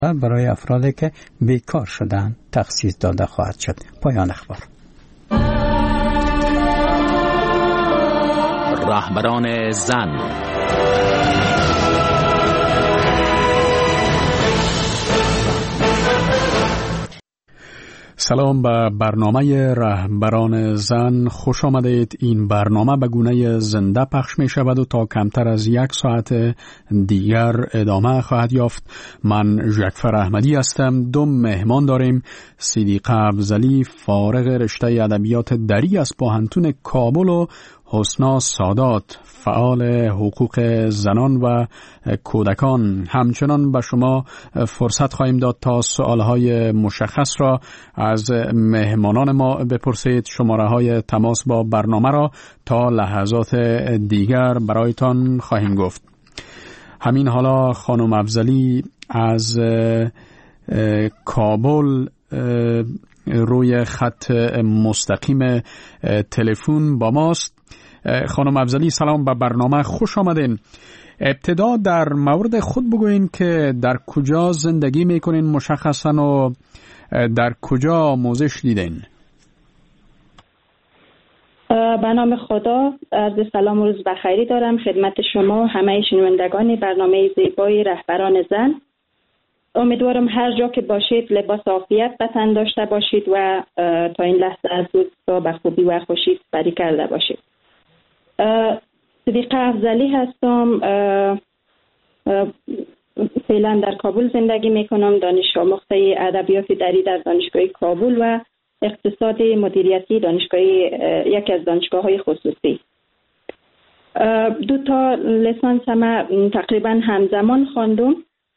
برای افرادی که بیکار شدن تخصیص داده خواهد شد. پایان اخبار. رهبران زن. سلام به برنامه رهبران زن، خوش آمدید. این برنامه به گونه زنده پخش می شود و تا کمتر از 1 ساعت دیگر ادامه خواهد یافت. من ژکفر احمدی هستم. 2 مهمان داریم. صدیقه افضلی فارغ رشته ادبیات دری از پوهنتون کابل و حسنا سادات فعال حقوق زنان و کودکان. همچنان به شما فرصت خواهیم داد تا سوالهای مشخص را از مهمانان ما بپرسید. شماره های تماس با برنامه را تا لحظات دیگر برایتان خواهیم گفت. همین حالا خانم افضلی از کابل روی خط مستقیم تلفن با ماست. خانم افضلی سلام، به برنامه خوش آمدین. ابتدا در مورد خود بگوین که در کجا زندگی میکنین مشخصا و در کجا آموزش دیدین؟ به نام خدا، عرض سلام و روز بخیری دارم خدمت شما همه شنوندگان برنامه زیبای رهبران زن. امیدوارم هر جا که باشید لباس عافیت به تن داشته باشید و تا این لحظه از روزها به خوبی و خوشی سپری کرده باشید. صدیقه افضلی هستم. فعلا در کابل زندگی میکنم. دانش آموخته ادبیات دری در دانشگاه کابل و اقتصاد مدیریتی یکی از دانشگاه‌های خصوصی. 2 تا لیسانس هم تقریبا همزمان خواندم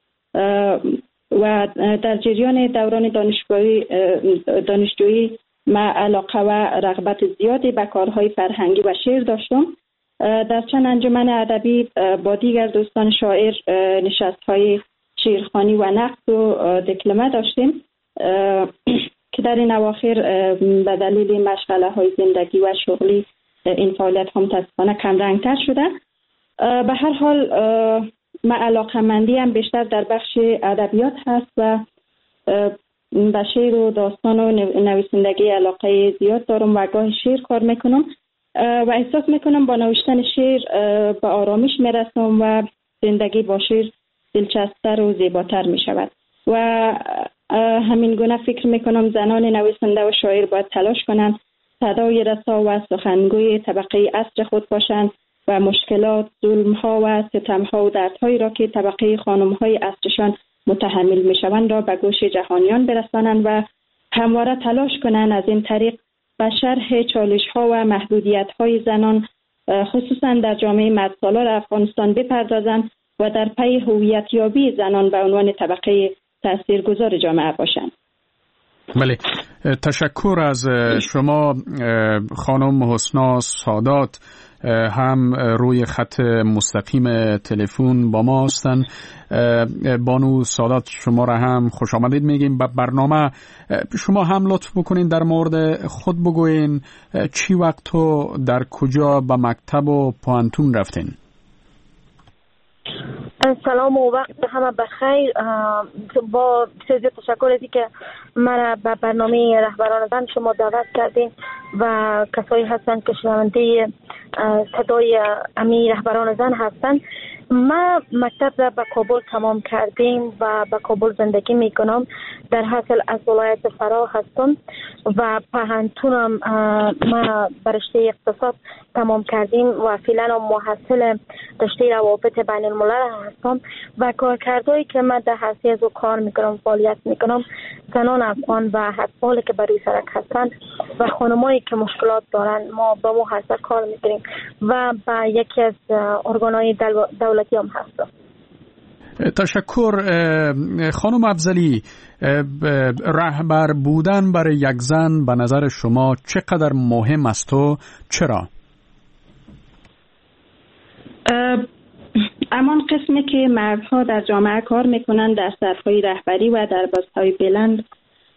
و در جریان دوران دانشجویی ما علاقه و رغبت زیادی به کارهای فرهنگی و شعر داشتم. در چند انجمن ادبی با دیگر دوستان شاعر نشست‌های شعرخوانی و نقد و دکلمه داشتیم که در این اواخر به دلیل مشغله‌های زندگی و شغلی این فعالیت‌ها متأسفانه کم رنگ‌تر شده. به هر حال من علاقه‌مندی هم بیشتر در بخش ادبیات هست و به شعر و داستان و نویسندگی علاقه زیاد دارم و گاهی شعر کار میکنم و احساس میکنم با نوشتن شعر به آرامش میرسم و زندگی با شعر دلچسب‌تر و زیباتر میشود و همین گونه فکر میکنم زنان نویسنده و شاعر باید تلاش کنند صدای رسا و سخنگوی طبقه عصر خود باشند و مشکلات، ظلم‌ها و ستم‌ها و دردهایی را که طبقه خانم‌های عصرشان متحمل می‌شوند را به گوش جهانیان برسانند و همواره تلاش کنند از این طریق به شرح چالش‌ها و محدودیت‌های زنان خصوصاً در جامعه مردسالار افغانستان بپردازند و در پی هویت‌یابی زنان به عنوان طبقه تاثیرگذار جامعه باشند. بله، تشکر از شما خانم حسنا سادات. هم روی خط مستقیم تلفن با ما هستن. بانو سادات شما را هم خوش آمدید میگیم به برنامه. شما هم لطف بکنین در مورد خود بگوین چی وقت و در کجا به مکتب و پوهنتون رفتین؟ سلام و وقت همه بخیر. با بسیار تشکر از که مرا به برنامه رهبران زن شما دعوت کردین و کسایی هستند که شنونده صدای امی رهبران زن هستند. ما مکتب را به کابل تمام کردیم و به کابل زندگی میکنم. در حاصل از ولایت فرا هستم و پوهنتونم ما برشته اقتصاد تمام کردیم و فعلا محصل رشته روابط بین الملل هستم و کارکردهایی که من در حیثیت از کار میکنم فعالیت میکنم زنان افغان و اطفالی که بر روی سرک هستند و خانمایی که مشکلات دارند ما با محصل کار میکنیم و با یکی از ارگانهای دولتی هم هستم. تشکر. خانم افضلی، رهبر بودن برای یک زن به نظر شما چقدر مهم است و چرا؟ امان قسمی که مردها در جامعه کار میکنن در سطح‌های رهبری و در پست‌های بلند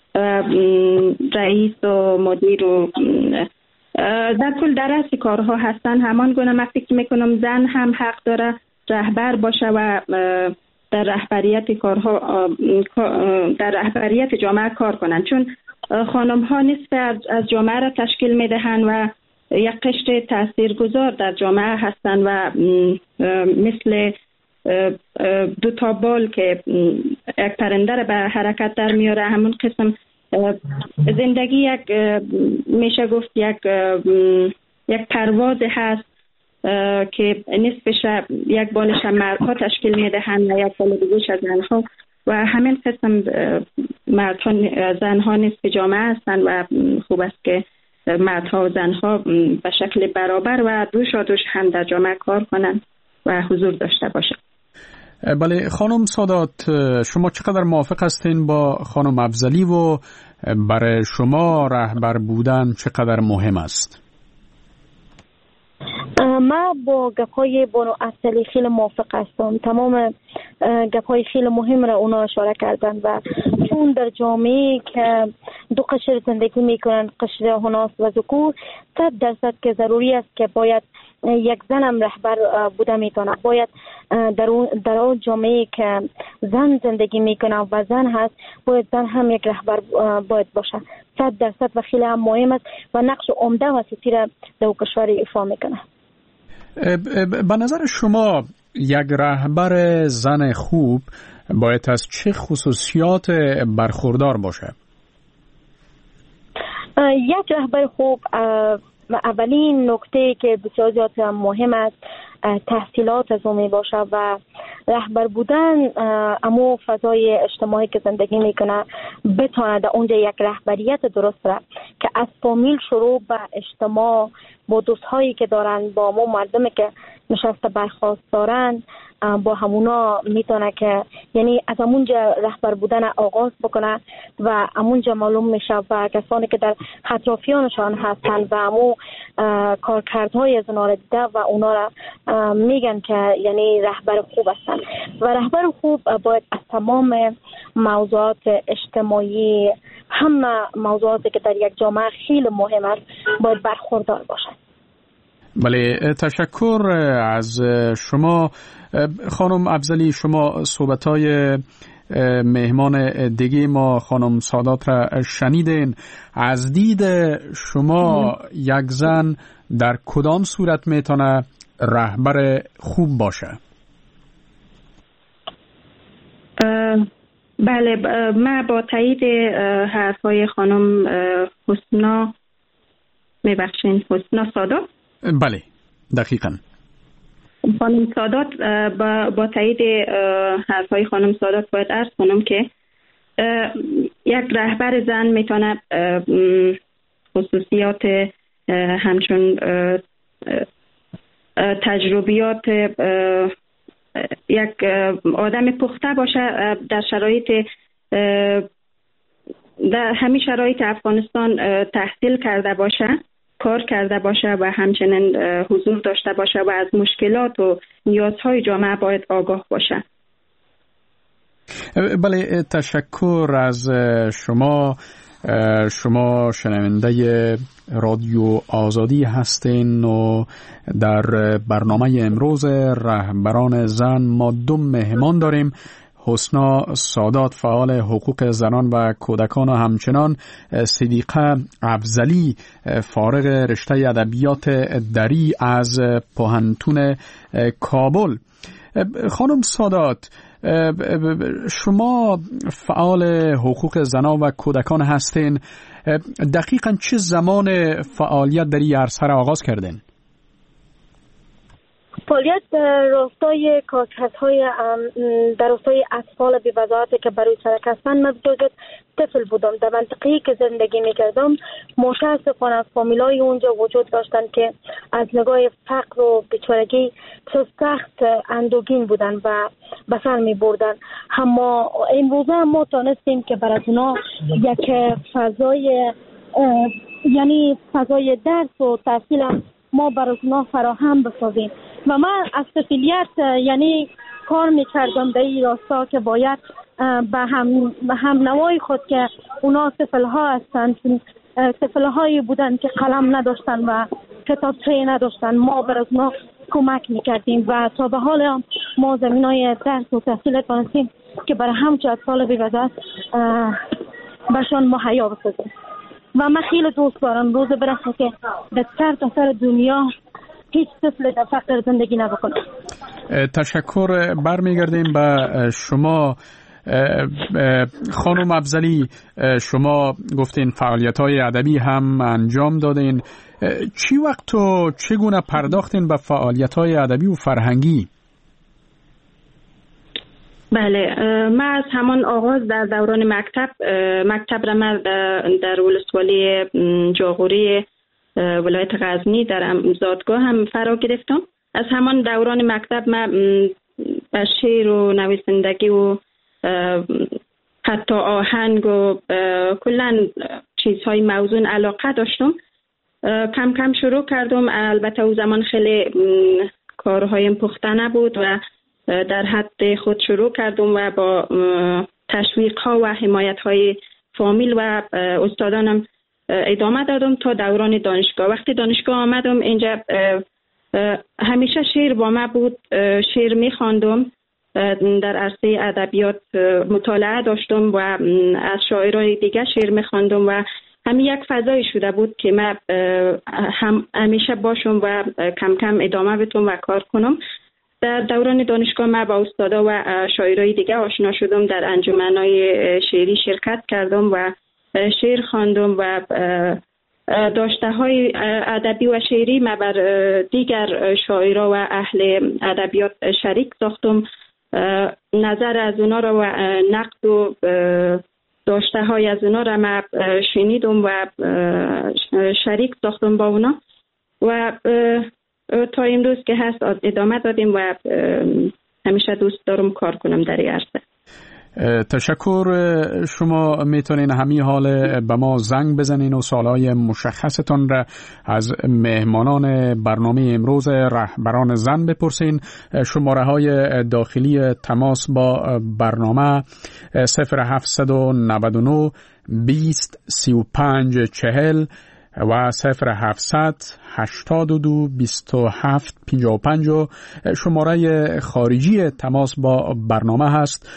رئیس و مدیر و در کل در رأس کارها هستن، همان گونه من فکر میکنم زن هم حق داره رهبر باشه و در رهبریت کارها در رهبریت جامعه کار کنند، چون خانم ها نصف از جامعه را تشکیل می دهند و یک قشر تاثیرگذار در جامعه هستند و مثل دو تا بال که یک پرنده را به حرکت در میاره، همون قسم زندگی میشه گفت یک پرواز هست که نصفش یک بالش مردها تشکیل میدهند و یک بال دیگه‌اش از زنها و همین قسم مردها زنها نصف جامعه هستند و خوب است که مردها و زنها به شکل برابر و دوش هم در جامعه کار کنند و حضور داشته باشند. بله خانم سادات، شما چقدر موافق هستین با خانم افضلی و برای شما رهبر بودن چقدر مهم است؟ ما با گپ‌های بانو افضلی خیلی موافق هستم. تمام گپ‌های خیلی مهم را اونا اشاره کردن و چون در جامعه که دو قشر زندگی میکنن، قشر هناس و ذکور، 100% که ضروری است که باید یک زنم رهبر بوده میتونه. باید در اون جامعه که زن زندگی میکنه و زن هست، باید زن هم یک رهبر باید باشه. 100% و خیلی هم مهم است و نقش عمده و اساسی را در کشور ایفا میکنه. به نظر شما یک رهبر زن خوب باید از چه خصوصیات برخوردار باشه؟ یک رهبر خوب اولین نکته که بسیار زیاد مهم است تحصیلات از اون می باشه و رهبر بودن امو فضای اجتماعی که زندگی میکنه بتونه در اونجا یک رهبریت درست را که از فامیل شروع به اجتماع با دوستهایی که دارن، با امو مردمی که نشسته برخواست دارن، با همونا میتونه که یعنی از همونجا رهبر بودن آغاز بکنه و همونجا معلوم میشه و کسانی که در اطرافیانشان هستن و همون کارکردهای از اونا را دیده و اونا را میگن که یعنی رهبر خوب هستن. و رهبر خوب باید از تمام موضوعات اجتماعی، همه موضوعاتی که در یک جامعه خیلی مهم است، باید برخوردار باشد. بله، تشکر از شما خانم افضلی. شما صحبت‌های مهمان دیگه ما خانم سادات را شنیدین. از دید شما یک زن در کدام صورت میتونه رهبر خوب باشه؟ بله، من با تایید حرفای خانم حسنا سادات. بله دقیقاً خانم سادات، با تایید حرفای خانم سادات باید عرض کنم که یک رهبر زن میتونه خصوصیات همچون تجربیات یک آدم پخته باشه در همین شرایط افغانستان تحصیل کرده باشه، کار کرده باشه و همچنین حضور داشته باشه و از مشکلات و نیازهای جامعه باید آگاه باشه. بله، تشکر از شما شنونده رادیو آزادی هستین و در برنامه امروز رهبران زن ما دو مهمان داریم. حسنا سادات، فعال حقوق زنان و کودکان، و همچنان صدیقه افضلی، فارغ رشته ادبیات دری از پوهنتون کابل. خانم سادات، شما فعال حقوق زنان و کودکان هستین. دقیقاً چه زمان فعالیت در این عرصه را آغاز کردین؟ فعالیت در راستای کارکردهای در راستای اطفال بی وضاحتی که برای سرک هستند. من بجز طفل بودم. در منطقه‌ای که زندگی می‌کردم متأسفانه فامیلای اونجا وجود داشتن که از نگاه فقر و بیچارگی سخت اندوهگین بودن و به سر می‌بردن. اما امروزه ما تونستیم که برای اونا یک فضای یعنی فضای درس و تحصیل ما برای اونا فراهم بسازیم. و من از طفلیت یعنی کار میکردم در این راستا که باید به هم نوای خود که اونا طفل‌ها هستند، طفل‌هایی بودن که قلم نداشتن و کتابچه نداشتن، ما برای اونا کمک میکردیم و تا به حال ما زمینای درس و تحصیل تانستیم که برای همچه اطفال بی‌وزر برشان مهیا بسازیم. و من خیلی دوست دارم روز برسه که در سر دنیا هیچ طفل در فقر زندگی نبکنه. تشکر. برمیگردیم به شما خانم افضلی. شما گفتین فعالیت‌های ادبی هم انجام دادین. چی وقت و چگونه پرداختین به فعالیت‌های ادبی و فرهنگی؟ بله، من از همان آغاز در دوران مکتب را من در ولسوالی جاغوری ولایت غزنی در زادگاه هم فرا گرفتم. از همان دوران مکتب من به شعر و نویسندگی و حتی آهنگ و کلا چیزهای موزون علاقه داشتم. کم کم شروع کردم. البته او زمان خیلی کارهایم پخته نبود و در حد خود شروع کردم و با تشویق ها و حمایت های فامیل و استادانم ادامه دادم تا دوران دانشگاه. وقتی دانشگاه آمدم اینجا همیشه شعر با من بود. شعر می‌خواندم، در عرصه ادبیات مطالعه داشتم و از شاعرای دیگه شعر می‌خواندم و همین یک فضایی شده بود که من همیشه باشم و کم کم ادامه بدم و کار کنم. در دوران دانشگاه من با استادا و شاعرای دیگه آشنا شدم. در انجمن‌های شعری شرکت کردم و شعر خواندم و داشته‌های ادبی و شعری من بر دیگر شاعرها و اهل ادبیات شریک ساختم. نظر از اونا را و نقد و داشته‌های از اونا را من شنیدم و شریک ساختم با اونا و تا امروز که هست ادامه دادیم و همیشه دوست دارم کار کنم در این عرصه. تشکر. شما میتونین همین حال به ما زنگ بزنین و سوالای مشخصتون را از مهمانان برنامه امروز رهبران زن بپرسین. شماره های داخلی تماس با برنامه 0799 20 35 40 و 0700 82 27 55 و شماره خارجی تماس با برنامه هست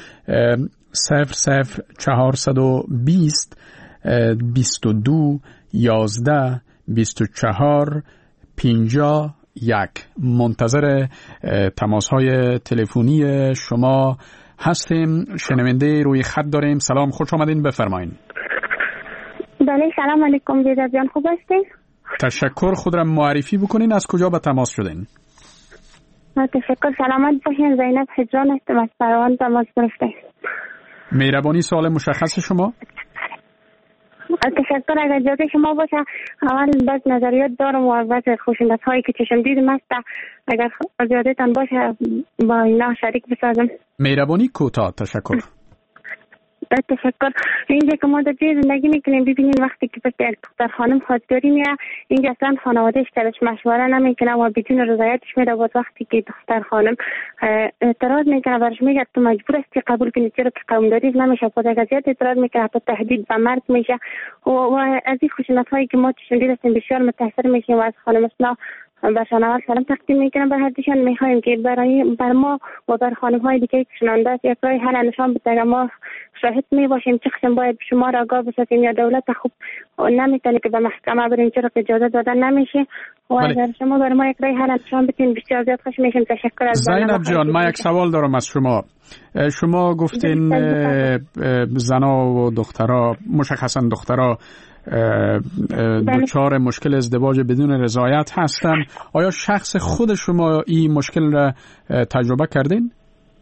00420 22 11 24 51. منتظر تماس های تلفنی شما هستیم. شنونده روی خط داریم. سلام، خوش آمدین، بفرمایین. بله، سلام علیکم جیدا جان، خوب هستین؟ تشکر. خود را معرفی بکنین، از کجا به تماس شدین؟ تشکر، سلامت باشین. زینب حجان هستم، از فراوان تماس گرفتیم. مهربانی سوال مشخص شما؟ تشکر. اگر جاده شما باشه اول بعض نظریات دارم و بعض خوشندت هایی که چشم دیدم است، اگر جاده تان باشه با اینا شریک بسازم. مهربانی کوتاه. تشکر. تشکر. اینجا که ما در جای زندگی میکنیم ببینین وقتی که پس یک دختر خانم خواستگاری میره، اینجا اصلا خانوادهش درش مشوره نمیکنه و بدون رضایتش میره. بعد وقتی که دختر خانم اعتراض میکنه برش میگه تو مجبور هستی قبول کنی، چرا که قوم‌داری نمیشه. بعد اگر زیاد اعتراض میکنه حتی تهدید به مرگ میشه و از این خشونت هایی که ما شنیده هستیم بسیار متاثر میشیم و از خانم اسنا برشان اول سلام تقدیم میکنم. به هر دوشان میخوایم که بر ما و بر خانم های دیگه که شنونده است یک راه حل نشان بده. ما شاهد میباشیم چه قسم باید شما را آگاه بسازیم یا دولت خوب نمیتونه که به محکمه بریم چرا که اجازه دادن نمیشه و اگر شما بر ما یک راه حل نشان بدین بسیار زیاد خوش میشیم. تشکر. از زینب جان، من یک سوال دارم از شما. شما گفتین زنا و دخترها، مشخصا دخترها دچار مشکل ازدواج بدون رضایت هستن. آیا شخص خود شما این مشکل را تجربه کردین؟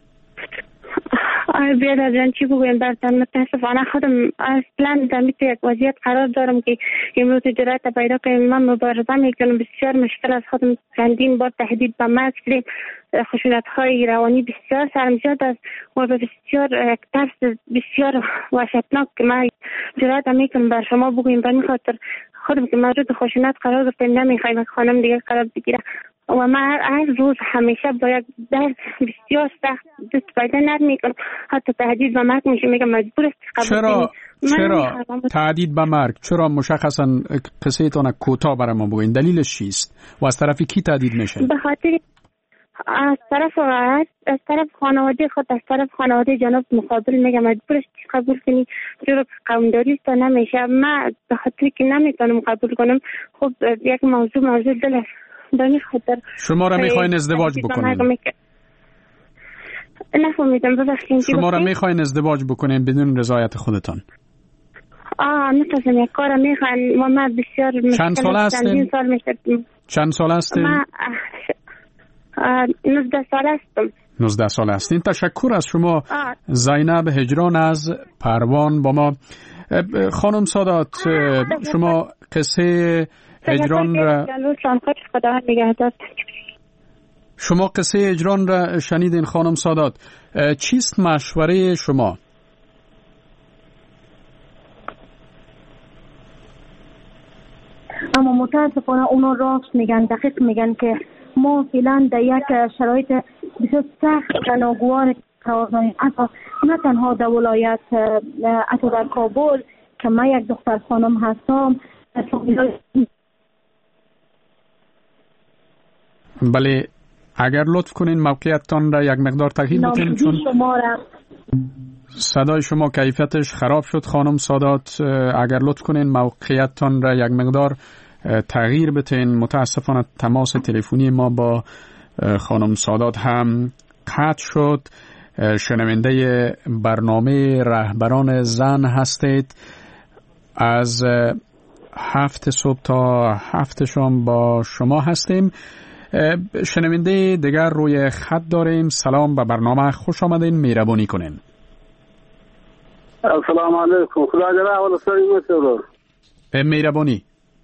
بیاد جان چی بگویم براتون، متاسفانه خودم اصلا در مثل یک وضعیت قرار دارم که امروز جرأت پیدا کنم. من مبارزه میکنم، بسیار مشکل از خودم چندین بار تهدید به مرگ شدیم، خشونت های روانی بسیار سرمزیاد است و بسیار ترس بسیار وحشتناک که من جرأت میکنم بر شما بگویم. به این خاطر خودم که موجود خشونت قرار گرفتم نمیخوایم خانم دیگه قرار بگیره و من هر روز همیشه با یک درد بسیار سخت دست پیدا نمیکنم، حتی تهدید به مرگ میشه. میگم مجبور است قبول کنی. چرا تهدید به مرگ؟ چرا؟ مشخصا قصه تان کوتاه برای ما بگوین، دلیلش چیست و از طرف کی تهدید میشه؟ به خاطر از طرف خانواده خود، از طرف خانواده جناب مقابل میگم مجبورش قبول کنی، چرا قومداری تا نمیشه. من به خاطر که نمیتونم قبول کنم، خب یک موضوع دل است. به خاطر شما را میخواین ازدواج بکنین؟ نفهمیدم، ببخشید. شما را میخواین ازدواج بکنین بدون رضایت خودتان؟ نتونم یک کار میخواین و من بسیار چند سال هستین؟ چند سال هستین؟ 19 سال هستم. 19 سال هستین. تشکر از شما زینب هجران از پروان با ما. خانم سادات، شما قصه هجران را شنیدین خانم سادات. چیست مشوره شما؟ اما متاسفانه اونا راست میگن، دقیق میگن که ما فعلا در یک شرایط بسیار سخت و ناگوار قرار داریم. نه تنها در ولایت، حتی در کابل که من یک دختر خانم هستم. بله، اگر لطف کنین موقعیتتان را یک مقدار تغییر بدین، چون صدای شما کیفیتش خراب شد. خانم سادات، اگر لطف کنین موقعیتتان را یک مقدار تغییر بدین. متاسفانه تماس تلفنی ما با خانم سادات هم قطع شد. شنونده برنامه رهبران زن هستید. از 7 صبح تا 7 شام با شما هستیم. شنونده دیگر روی خط داریم. سلام، به برنامه خوش آمدین. مهربانی کنین. السلام علیکم. خدا جل و علا. مهربانی.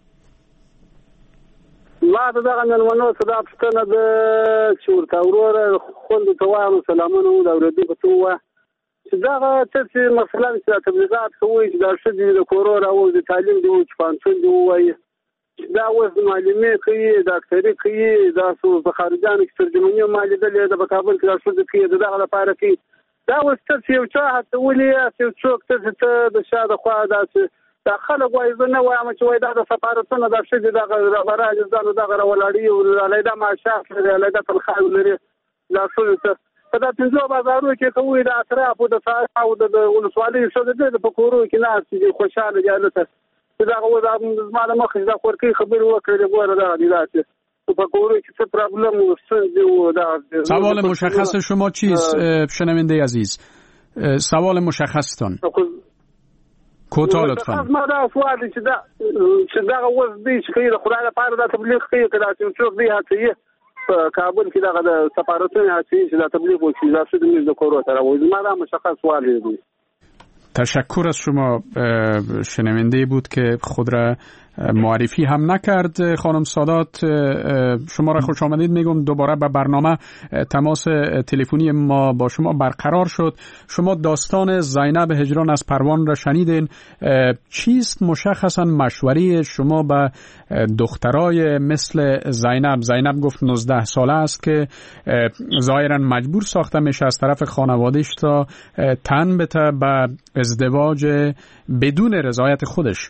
ما دغه نن صدا پښتنه د چورته وروره خوند ته وایم سلامونه او د اورېدو په توه چې دغه چې مثلا چې تبلیغات کوي چې دا شدي د کورور او د تعلیم دی چې پانڅون دی وایي دا اوس معلومه کوي ډاکټري کوي دا څو خارجانو کې ترجماني معلومه د کابل کې دا شدي کوي دغه لپاره کوي دا اوس چې یو چا هڅه ولې چې څوک ته د شاده خوا داسې دا خلک وایي زه نه وایم چې وایي دا د سفارتونو دا شدي دغه راج ځانو دغه ولاړي او علیده معاشات لري علیده تنخواه لري دا څه په دا پنځو بازارو کې کوي د اطراف او د ساحه او د ولسوالۍ شته د پکورو کې ناس دي خوشاله دي البته دا غو د زماله مخ دا خورکی خبر وکړي ګوره دا دي داسې پکورو کې څه پرابلم وستندي و دا سوال مشخص شما چیست شنونده عزیز؟ سوال مشخصتون کوتاه لطفا. ما دا سوال چې دا اوس دی چې د خدای لپاره دا تبلیغ کوي کله چې څوک دی هڅه کابل کې دا د سفارتونو هڅه چې دا تبلیغ وکړي دا څه د کورو سره وایي. ما دا مشخص سوال دی. تشکر از شما. شنونده بود که خود را معرفی هم نکرد. خانم سادات، شما را خوش آمدید میگم. دوباره به برنامه تماس تلفنی ما با شما برقرار شد. شما داستان زینب هجران از پروان را شنیدین. چیست مشخصا مشوره شما به دخترای مثل زینب؟ زینب گفت 19 ساله است که ظاهرا مجبور ساخته میشه از طرف خانواده‌اش تا تن بده به ازدواج بدون رضایت خودش.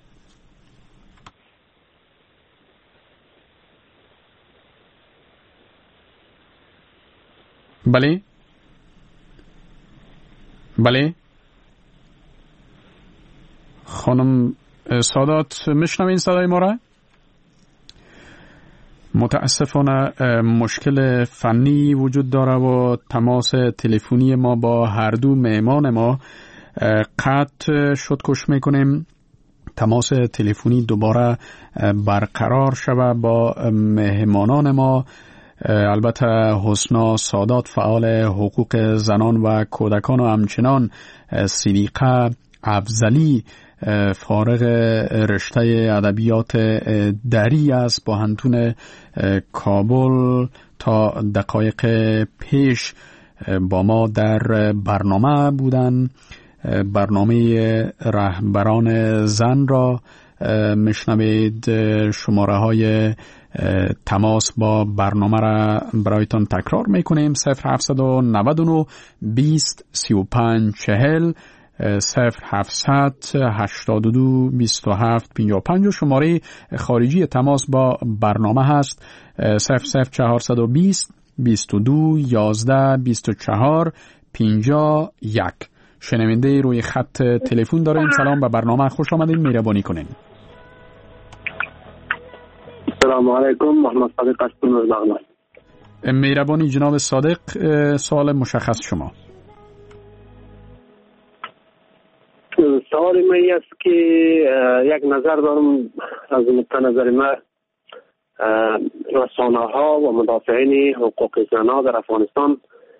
بله خانم سادات، میشنوین صدای ما را؟ متاسفانه مشکل فنی وجود داره و تماس تلفنی ما با هر دو مهمان ما قطع شد. کوشش میکنیم تماس تلفنی دوباره برقرار شود با مهمانان ما. البته حسنا سادات فعال حقوق زنان و کودکان و همچنان صدیقه افضلی فارغ رشته ادبیات دری است با هنتون کابل تا دقایق پیش با ما در برنامه بودن. برنامه رهبران زن را میشنوید. شماره های تماس با برنامه را برایتان تکرار میکنیم. 0799 20 35 40 0700 82 27 55 شماره خارجی تماس با برنامه هست 00420 22 11 24 51. شنونده روی خط تلفن داریم. سلام، به برنامه خوش آمدین. مهربانی کنین. سلام علیکم، محمد صادق هستم از بغلان. مهربانی جناب صادق، سوال مشخص شما. سوال من است که یک نظر دارم از نقطه نظر من رسانه ها و مدافعین حقوق زنان در افغانستان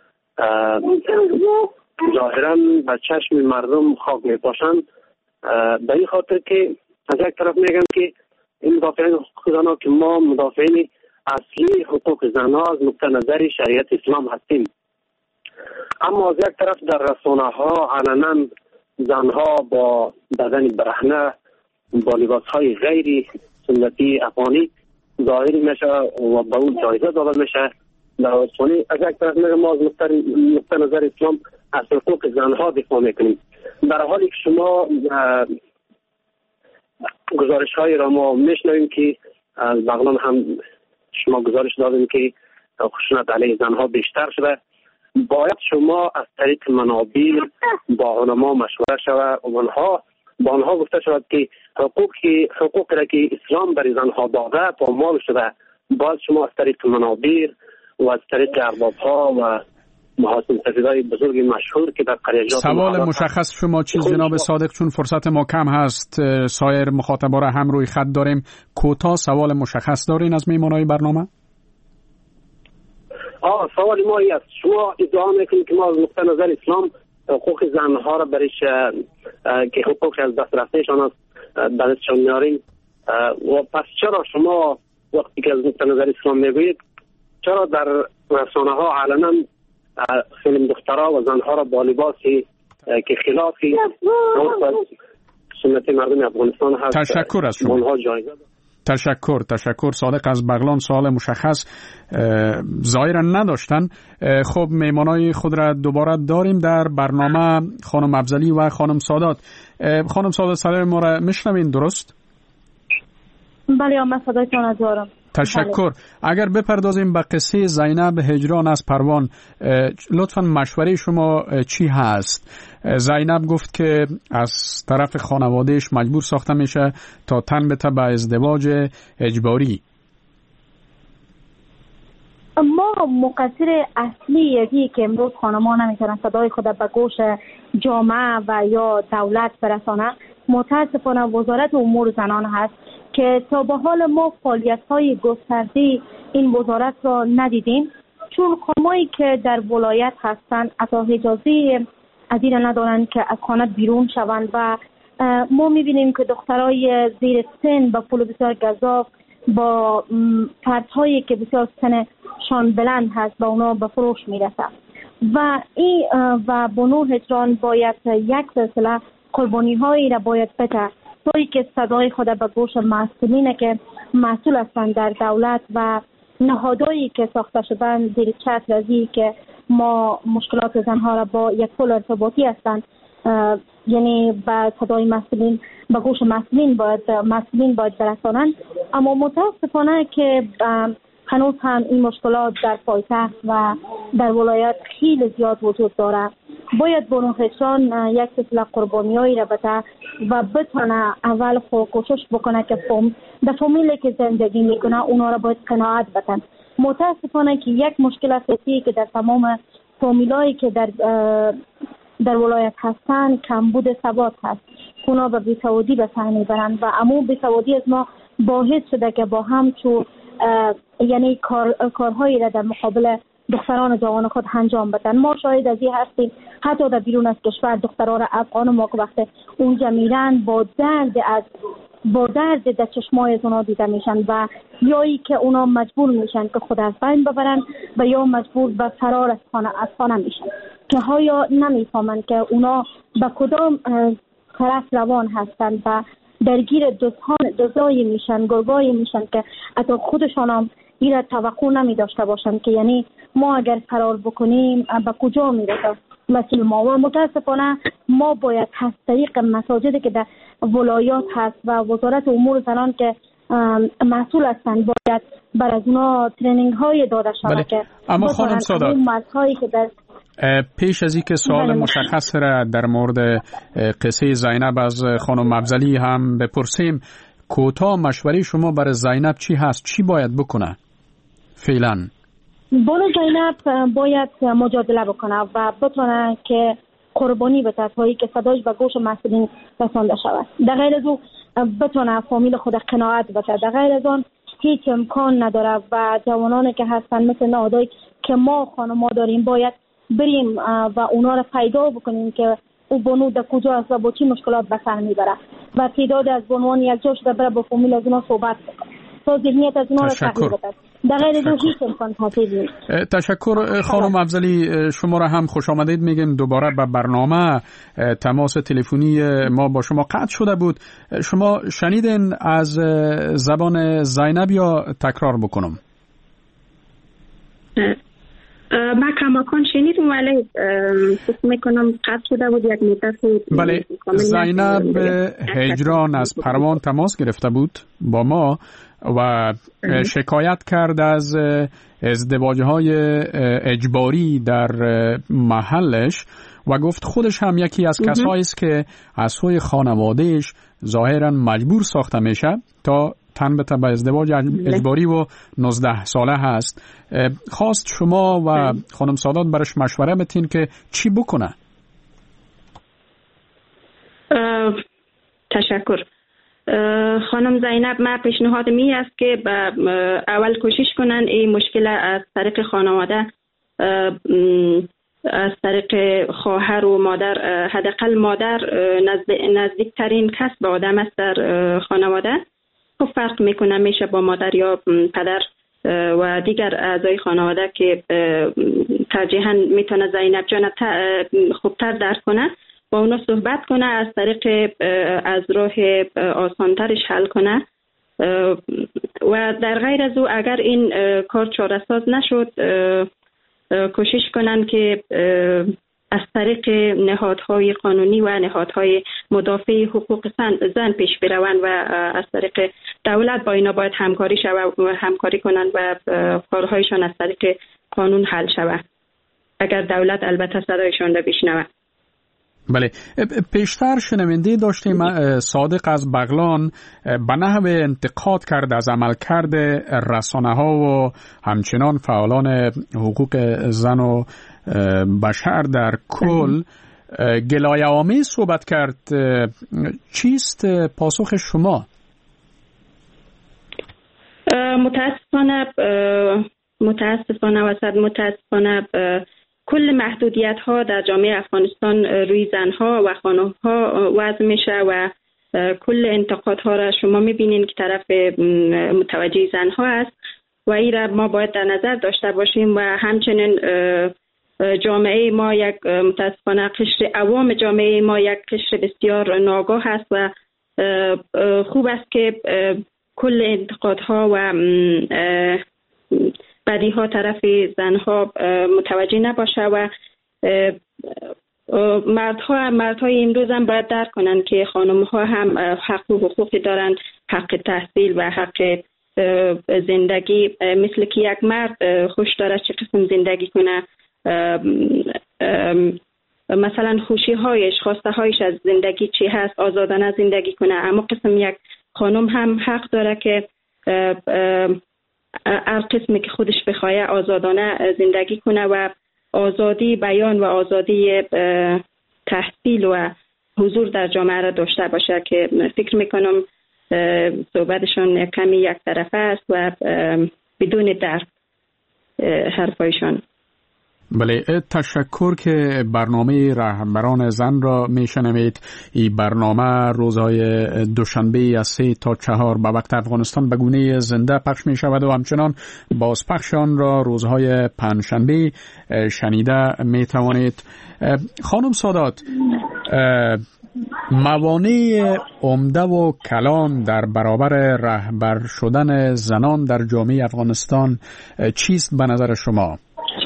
ظاهرا به چشم مردم خاک میپاشند، به این خاطر که از یک طرف میگن که این مدافعین حقوق زنان که ما مدافعین اصلی حقوق زنان از نقطه نظر شریعت اسلام هستیم، اما از یک طرف در رسانه ها علنا زنها با بدن برهنه با لباس های غیر سنتی افغانی ظاهر میشه و به اون جایزه داده میشه. در رسانه از یک طرف میگه ما از نقطه نظر اسلام از حقوق زنها دفاع میکنیم، در حالی که شما گزارش های را ما میشنویم که از بغلان هم شما گزارش دادیم که خشونت علیه زنها بیشتر شده. باید شما از طریق منابع با علما مشوره شود و با آنها گفته شود که حقوق را که اسلام برای زنها داده پامال شده، باید شما از طریق منابع و از طریق ارباب ها و محاسن سفیدای بزرگ مشهور که در قریجات سوال مشخص شما چی جناب صادق؟ چون فرصت ما کم هست، سایر مخاطبا را هم روی خط داریم. کوتاه سوال مشخص دارین از میهمانای برنامه؟ سوال ما است، شما ادعا میکنید که ما از نقطه نظر اسلام حقوق زنها را برایش که حقوق از دست رفتهشان است به دستشان میاریم، و پس چرا شما وقتی که از نقطه نظر اسلام میگویید چرا در رسانه ها علنا فیلم دخترها و زنها را با لباسی که خلافی سنت مردم افغانستان هست تشکر از شما. تشکر صادق از بغلان. سوال مشخص ظاهرا نداشتن. خب میمانای خود را دوباره داریم در برنامه، خانم افضلی و خانم سادات. خانم سادات صدای ما را میشنوین درست؟ بله، من صدایتان دارم. تشکر. اگر بپردازیم به قصه زینب هجران از پروان، لطفا مشوره شما چی هست؟ زینب گفت که از طرف خانوادهش مجبور ساخته میشه تا تن بته به ازدواج اجباری. ما مقصر اصلی یکی که امروز خانمان نمیتونن صدای خود به گوش جامعه و یا دولت برسانه متاسفانه وزارت امور زنان هست که تا به حال ما فعالیت‌های گسترده این وزارت را ندیدیم، چون خانمایی که در ولایت هستند اصلا اجازه از این ندارند که از خانه بیرون شوند و ما می‌بینیم که دخترای زیر سن با پول بسیار گزاف با فردهایی که بسیار سنشان بلند هست با اونا به فروش میرسند و این و بنو هجران باید یک سلسله قربانی هایی را باید بده توی که صدای خود به گوش مسئولینه که مسئول هستند در دولت و نهادهایی که ساخته شدن زیر چتر رضی که ما مشکلات زنها را با یک پل ارتباطی هستند، یعنی به صدای مسئولین به گوش مسئولین باید برسانند. اما متاسفانه که هنوز هم این مشکلات در پایتخت و در ولایت خیلی زیاد وجود داره. باید بنو هجران یک سلسله قربانیایی را بده و بتونه اول خود کوشش بکنه که در فامیلی که زندگی میکنه اونا را باید قناعت بدن. متاسفانه که یک مشکل اساسی که در تمام فامیلایی که در ولایت هستن کمبود ثبات هست، اونا به بیسوادی به سر میبرن و امو بیسوادی از ما باعث شده که با هم یعنی کارهایی را در مقابل دختران جوان خود انجام بدن. ما شاهد از این هستیم حتی در بیرون از کشور دختران افغان ما که وقت اونجا میرن با درد در چشمای از اونا دیده میشن و یایی که اونا مجبور میشن که خود از بین ببرن و یا مجبور به فرار از خانه میشن که ها نمیفهمن که اونا به کدام طرف روان هستن و درگیر دزدایی میشن، گرگایی میشن که حتی خودشان هم این را توقع نمی داشته باشن که یعنی ما اگر فرار بکنیم به کجا میرسه مسئول ما. و متاسفانه ما باید از طریق مساجدی که در ولایات هست و وزارت امور زنان که مسئول هستند باید بر از اونا ترینینگ های داده شود که اما خانم سادات که در پیش از اینکه سوال مشخص را در مورد قصه زینب از خانم افضلی هم بپرسیم، کوتاه مشوره شما برای زینب چی هست؟ چی باید بکنه فعلا؟ بانو زینب باید مجادله بکنه و بتونه که قربانی بده تا که صداش به گوش مسئولین رسانده شود. در غیر از او بتونه فامیل خود قناعت بده. در غیر از آن هیچ امکان نداره و جوانانی که هستن مثل نادایی که ما خانم‌ها داریم باید بریم و اونا را پیدا بکنیم که او بانو در کجا است و با چی مشکلات به سر میبره و تعداد از بانوان یک جا شده بره با فامیل از اونا صحبت بکنه تا ذهنیت از اونا را تغییر بده. در غیر از هیچ امکان پذیر نیست. تشکر خانم افضلی، شما را هم خوش آمدید میگیم دوباره به برنامه. تماس تلفنی ما با شما قطع شده بود. شما شنیدین از زبان زینب یا تکرار بکنم؟ ما کماکان شنیدم ولی فکر میکنم قطع شده بود یک مدت. بله، زینب هجران از پروان تماس گرفته بود با ما و شکایت کرد از ازدواج‌های اجباری در محلش و گفت خودش هم یکی از کسایی است که از سوی خانوادهش ظاهراً مجبور ساخته میشه تا تن به ازدواج اجباری و 19 ساله هست. خواست شما و خانم سادات برش مشوره بتین که چی بکنه. تشکر. خانم زینب، ما پیشنهاد می است که اول کوشش کنن این مشکل از طریق خانواده، از طریق خواهر و مادر، حداقل مادر نزدیکترین کس به آدم است در خانواده. خب فرق میکنه میشه با مادر یا پدر و دیگر اعضای خانواده که ترجیحاً میتونه زینب جان خوبتر درک کنه، با اونا صحبت کنه، از طریق از راه آسانترش حل کنه و در غیر از او اگر این کار چاره‌ساز نشد کوشش کنن که از طریق نهادهای قانونی و نهادهای مدافع حقوق زن پیش بروند و از طریق دولت با اینا باید همکاری کنند و کارهایشان از طریق قانون حل شود، اگر دولت البته صدایشان را بشنوه. بله، پیشتر شنونده داشتیم صادق از بغلان به نحو انتقاد کرد از عملکرد رسانه‌ها و همچنان فعالان حقوق زن و بشر در کل گلایه‌آمیز صحبت کرد. چیست پاسخ شما؟ متاسفانه کل محدودیت ها در جامعه افغانستان روی زنها و خانم‌ها وضع میشه و کل انتقادها را شما میبینین که طرف متوجه زنها است و این را ما باید در نظر داشته باشیم و همچنین جامعه ما یک متاسفانه قشر عوام جامعه ما یک قشر بسیار ناآگاه است و خوب است که کل انتقادها و بدیها طرف زنها متوجه نباشه و مردهای امروز هم باید درک کنن که خانم‌ها هم حق و حقوقی دارن، حق تحصیل و حق زندگی، مثل که یک مرد خوش داره چه قسم زندگی کنه، مثلا خوشی‌هایش، خواسته‌هایش از زندگی چی هست، آزادانه زندگی کنه، اما قسم یک خانم هم حق داره که هر قسمی که خودش بخواه آزادانه زندگی کنه و آزادی بیان و آزادی تحصیل و حضور در جامعه را داشته باشه که فکر میکنم صحبتشون کمی یک طرفه است و بدون درک حرفایشان. بله، تشکر که برنامه رهبران زن را میشنوید. این برنامه روزهای دوشنبه از 3 تا 4 به وقت افغانستان به گونه زنده پخش می شود و همچنان بازپخش آن را روزهای پنجشنبه شنیده می توانید. خانم سادات، موانع عمده و کلان در برابر رهبر شدن زنان در جامعه افغانستان چیست به نظر شما؟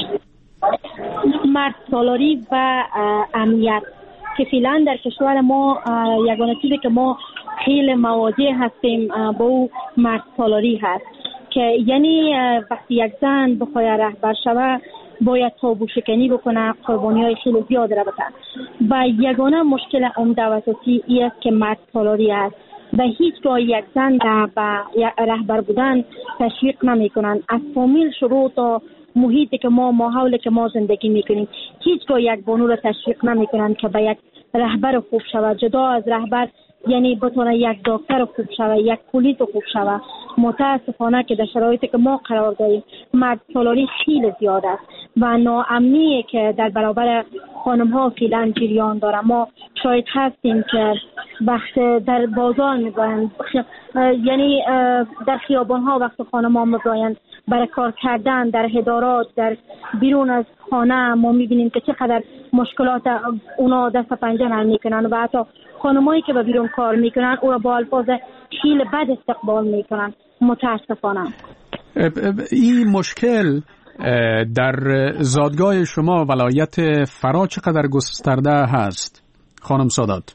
مرد سالاری و امنیت که فعلا در کشور ما یگانه چیزی که ما خیلی مواجه هستیم با او مرد سالاری هست که یعنی وقتی یک زن بخواد رهبر شوه باید تابو شکنی بکنه، قربانی های خیلی زیاد را بکنه و یگانه مشکل عمده و اساسی این است که مرد سالاری است و هیچگاه یک زن به رهبر بودن تشویق نمی کنن. از فامیل شروع تا محیطی که ما حولی که ما زندگی میکنیم هیچگاه یک بانو را تشویق نمی کنن که به یک رهبر خوب شود. جدا از رهبر یعنی بتونه یک دکتر خوب شود، یک پلیس خوب شود. متاسفانه که در شرایطی که ما قرار داریم مرد سالاری خیلی زیاد است و ناامنی که در برابر خانم ها فعلا جریان داره. ما شاید هستیم که وقت در بازار میگویند یعنی در خیابان ها وقت خانم ها میگویند برای کار کردن در ادارات در بیرون از خانه ما میبینیم که چقدر مشکلات اونا دست پنجه نرم میکنن و حتی خانمایی که به بیرون کار میکنن او را با الفاظ خیلی بد استقبال میکنن. متاسفانه این مشکل در زادگاه شما ولایت فرا چقدر گسترده هست خانم سادات؟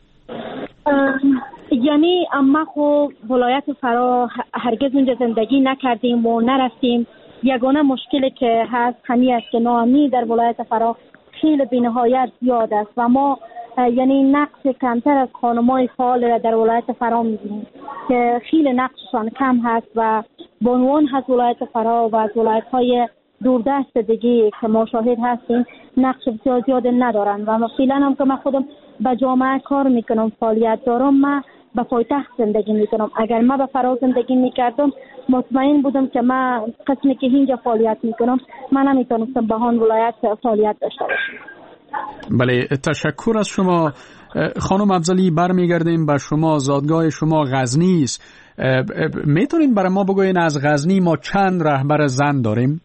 یعنی ما خو ولایت فرا هرگز اونجا زندگی نکردیم و نرفتیم. یگانه مشکلی که هست همین است که ناامنی در ولایت فرا خیلی بی‌نهایت زیاد است و ما یعنی نقص کمتر از خانم‌های فعال را در ولایت فرا می‌بینیم که خیلی نقصشان کم هست و به عنوان از ولایت فرا و از ولایت‌های دوردست دیگه که ما شاهد هستیم نقش بسیار زیاد ندارن و فعلا هم که من خودم به جامعه کار میکنم فعالیت دارم. من به پایتخت زندگی میکنم. اگر من به فرا زندگی میکردم مطمئن بودم که من قسمی که اینجا فعالیت میکنم من نمیتونستم به آن ولایت فعالیت داشته باشم. بله تشکر از شما خانم افضلی. برمیگردیم به شما. زادگاه شما غزنی است. میتونین برای ما بگوین از غزنی ما چند رهبر زن داریم؟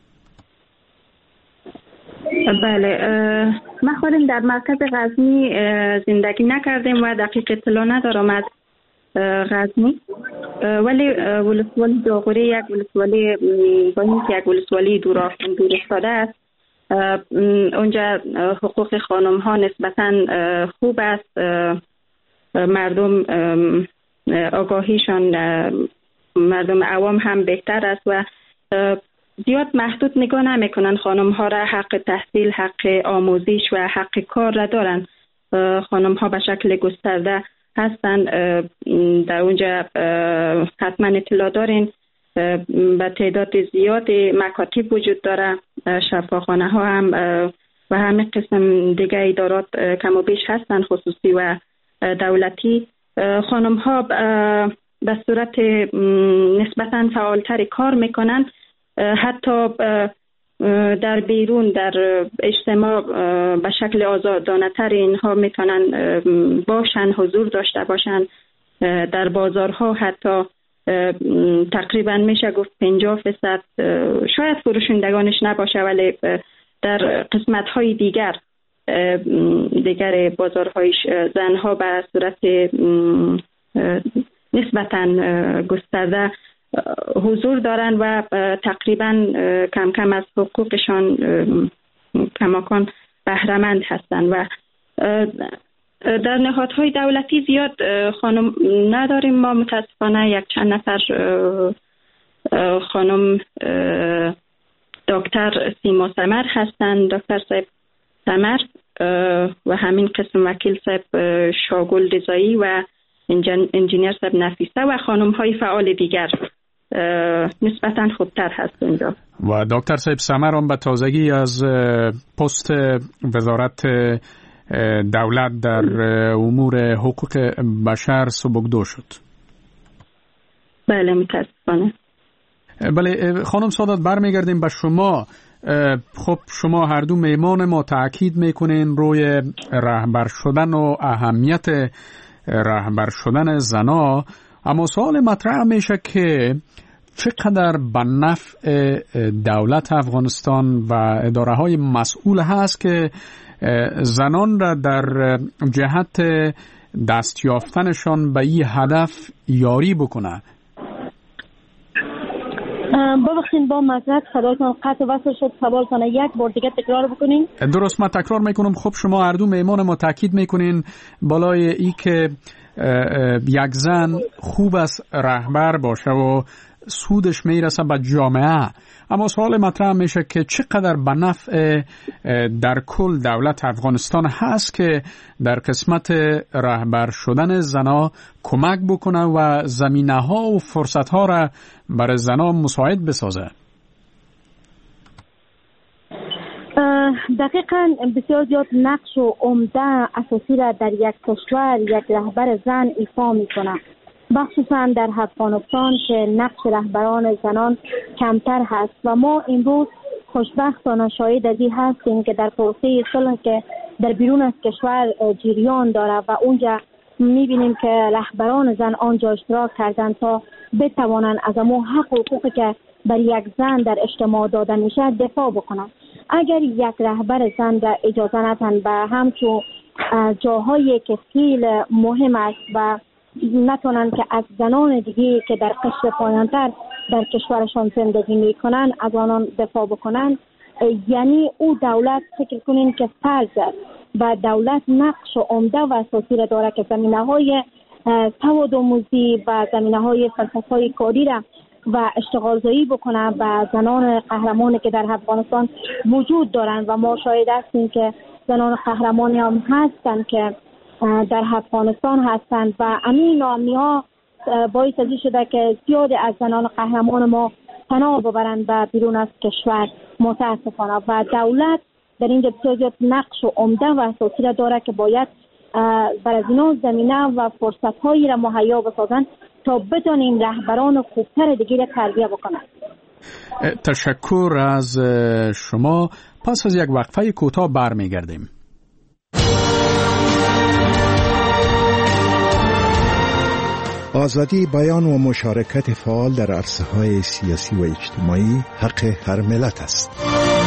بله من خودم در مرکز غزنی زندگی نکردیم و دقیق اطلاع ندارم از غزنی، ولی ولسوالی داغوری یک ولسوالی با اینکه یک ولسوالی دور افتاده است اونجا حقوق خانم ها نسبتا خوب است. مردم آگاهیشان مردم عوام هم بهتر است و زیاد محدود نگاه نمیکنن. خانم ها را حق تحصیل، حق آموزش و حق کار را دارن. خانم ها به شکل گسترده هستن. در اونجا حتما اطلاع دارین به تعداد زیاد مکاتب وجود داره. شفاخانه ها هم و همه قسم دیگه ادارات کم و بیش هستن خصوصی و دولتی. خانم ها به صورت نسبتا فعالتر کار میکنن. حتی در بیرون در اجتماع به شکل آزادانه تر اینها میتونن باشن، حضور داشته باشن. در بازارها حتی تقریبا میشه گفت 50% شاید فروشندگانش نباشه ولی در قسمت های دیگر بازارهای زنها به صورت نسبتا گسترده حضور دارن و تقریبا کم کم از حقوقشان کماکان بهره‌مند هستند و در نهادهای دولتی زیاد خانم نداریم ما متاسفانه. یک چند نفر خانم دکتر سیما سمر هستند، دکتر صاحب سمر و همین قسم وکیل صاحب شاگل رضایی و انجینیر صاحب نفیسه و خانم های فعال دیگر نسبتا خوبتر هست اینجا. و دکتر صاحب سمر هم به تازگی از پست وزارت دولت در امور حقوق بشر سبکدو شد. بله متاسفانه. بله خانم سادات برمیگردیم به شما. خب شما هر دو میمان ما تاکید میکنین روی رهبر شدن و اهمیت رهبر شدن زنا، اما سوال مطرح میشه که چقدر به نفع دولت افغانستان و اداره های مسئول هست که زنان را در جهت دست یافتنشان به این هدف یاری بکنه. ببخشید با معذرت صداتون قطع وصل شد. سوالتون یک بار دیگه تکرار بکنین. درست من تکرار میکنم. خب شما هر دو میمان ما تاکید میکنین بالای ای که یک زن خوب است رهبر باشه و سودش میرسه به جامعه، اما سوال مطرح میشه که چقدر به نفع در کل دولت افغانستان هست که در قسمت رهبر شدن زنها کمک بکنه و زمینه ها و فرصت ها را برای زنها مساعد بسازه. دقیقاً بسیار زیاد نقش و عمده اساسی را در یک کشور یک رهبر زن ایفا میکنه، مخصوصا در افغانستان که نقش رهبران زنان کمتر هست و ما امروز خوشبختانه شاهد از این هستیم که در پروسه صلح که در بیرون از کشور جریان داره و اونجا میبینیم که رهبران زن آنجا اشتراک کردن تا بتوانند از امو حق و حقوقی که بر یک زن در اجتماع داده میشه دفاع بکنند. اگر یک رهبر زن را اجازه ندن به همچون جاهایی که خیلی مهم است و نتونن که از زنان دیگه که در قشر پایانتر در کشورشان زندگی میکنن از آنان دفاع بکنن، یعنی او دولت فکر کنین که فرض است و دولت نقش عمده و اساسی را داره که زمینه های تودوموزی و زمینه های فلسفه های کاری را و اشتغالزایی بکنه و زنان قهرمانی که در افغانستان وجود دارند و ما شاهد هستیم که زنان قهرمانی هم هستند که در افغانستان هستند و امین نامی ها باعث ازی شده که زیاد از زنان قهرمان ما پناه ببرند و بیرون از کشور متاسفانه و دولت در اینجا بسیار زیاد نقش و عمده و اساسی را داره که باید برای اینا زمینه و فرصت هایی را مهیا بسازند تا بدانیم رهبران خوبتر دیگه را تربیه بکنند. تشکر از شما. پس از یک وقفه کوتاه برمیگردیم. آزادی بیان و مشارکت فعال در عرصه‌های سیاسی و اجتماعی حق هر ملت است.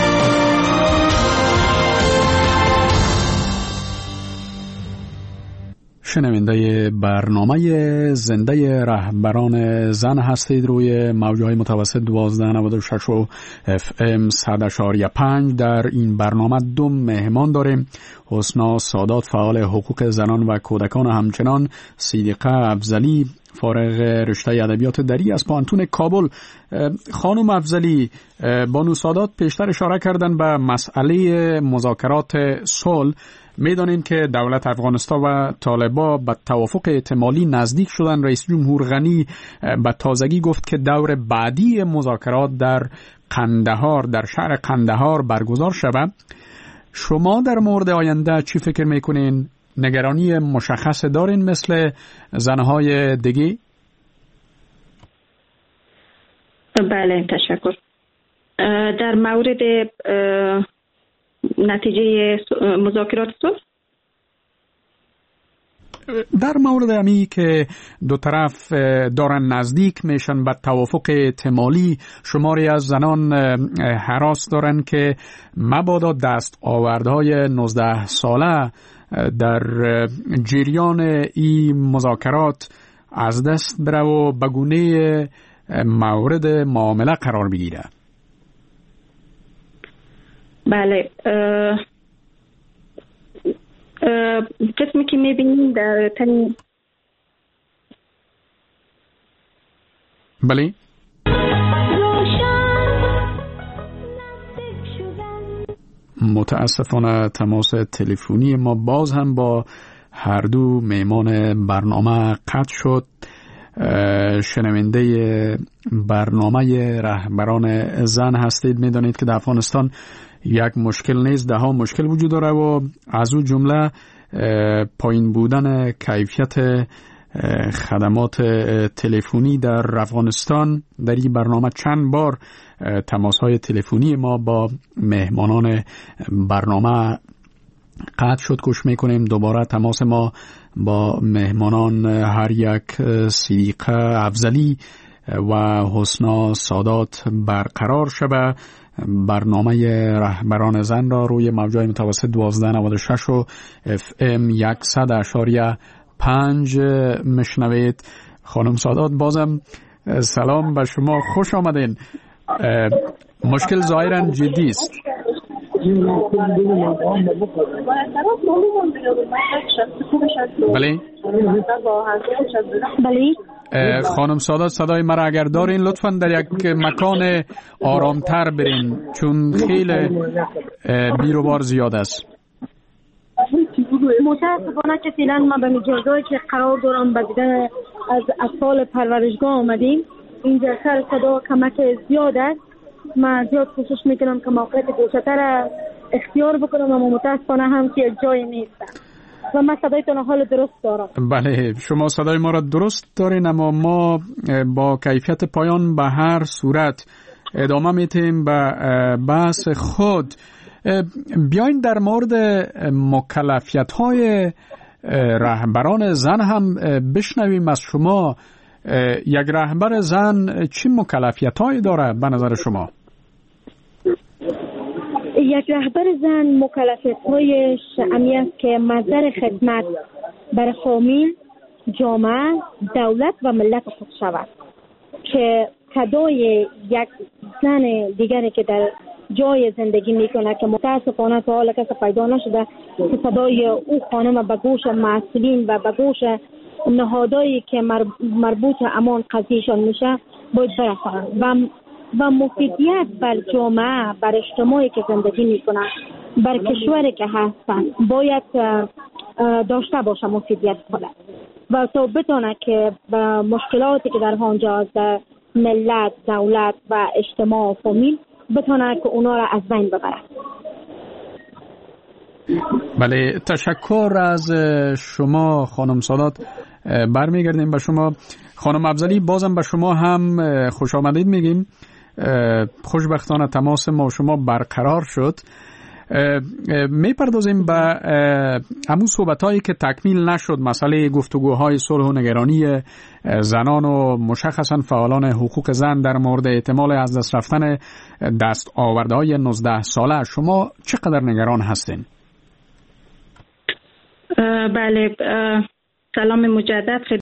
شنونده برنامه زنده رهبران زن هستید روی موج‌های متوسط 1296 و FM 100.5. در این برنامه دو مهمان داریم: حسنا سادات فعال حقوق زنان و کودکان، همچنان صدیقه افضلی فارغ رشته ادبیات دری از پانتون کابل. خانم افضلی، بانو سادات پیشتر اشاره کردن به مسئله مذاکرات صلح. میدانیم که دولت افغانستان و طالبا به توافق احتمالی نزدیک شدن. رئیس جمهور غنی به تازگی گفت که دور بعدی مذاکرات در قندهار، در شهر قندهار برگزار شود. شما در مورد آینده چی فکر میکنین؟ نگرانی مشخص دارین مثل زنهای دیگه؟ بله، تشکر. در مورد نتیجه مذاکرات صلح، در مورد همی که دو طرف دارن نزدیک میشن به توافق احتمالی، شماری از زنان هراس دارن که مبادا دست آوردهای 19 ساله در جریان این مذاکرات از دست بره و بگونه مورد معامله قرار بگیره. بله، قسمی که میبینیم در تنی. بله، متاسفانه تماس تلفنی ما باز هم با هر دو میمان برنامه قطع شد. شنونده برنامه رهبران زن هستید. میدانید که در افغانستان یک مشکل نیست، ده ها مشکل وجود داره و از اون جمله پایین بودن کیفیت خدمات تلفنی در افغانستان. در این برنامه چند بار تماس‌های تلفنی ما با مهمانان برنامه قطع شد. کوشش میکنیم دوباره تماس ما با مهمانان هر یک صدیقه افضلی و حسنا سادات برقرار شود. برنامه رهبران زن را روی موج‌های متوسط 1296 و FM 100.5 مشنوید. خانم سادات، بازم سلام به شما، خوش آمدین. مشکل ظاهراً جدی است. بله. بله. خانم سادات صدای مرا اگر دارین لطفاً در یک مکان آرامتر برین چون خیلی بیروبار زیاد است. متاسفانه که فعلا ما به جایی که قرار دارم به دیدن از اطفال پرورشگاه آمدیم، اینجا سر صدا کمک زیاد است. من زیاد کوشش میکنم که موقعیت گوشه‌تر اختیار بکنم و متاسفانه هم که جای نیستم و من صدایتون حال درست دارم. بله شما صدای ما را درست دارین، اما ما با کیفیت پایان به هر صورت ادامه میتیم به بحث خود. بیاین در مورد مکلفیت‌های رهبران زن هم بشنویم از شما. یک رهبر زن چه مکلفیت‌هایی داره به نظر شما؟ یک رهبر زن مکلفیت‌هایش امی است که مصدر خدمت بر فامیل، جامعه، دولت و ملت خود شود، که صدای یک زن دیگری که در جای زندگی میکنه که متاسفانه تا حالا کسی پیدا نشده که صدای او خانم به گوش مسئولین و به گوش نهادهایی که مربوط امان قضیهشان میشه باید برسانند و مفیدیت بر جامعه، بر اجتماعی که زندگی میکنن، بر کشوری که هستن باید داشته باشه مفیدیت کنه و تا بتونه که مشکلاتی که در آنجا در ملت، دولت و اجتماع و فامیل بتونه که اونا را از بین ببره. بله تشکر از شما خانم سادات. برمیگردیم به شما خانم افضلی. بازم به شما هم خوش آمدید میگیم. خوشبختانه تماس ما و شما برقرار شد. میپردازیم به همون صحبت‌هایی که تکمیل نشد، مسئله گفتگوهای صلح و نگرانی زنان و مشخصا فعالان حقوق زن در مورد احتمال از دست رفتن دستاوردهای 19 ساله. شما چقدر نگران هستین؟ بله، سلام مجدد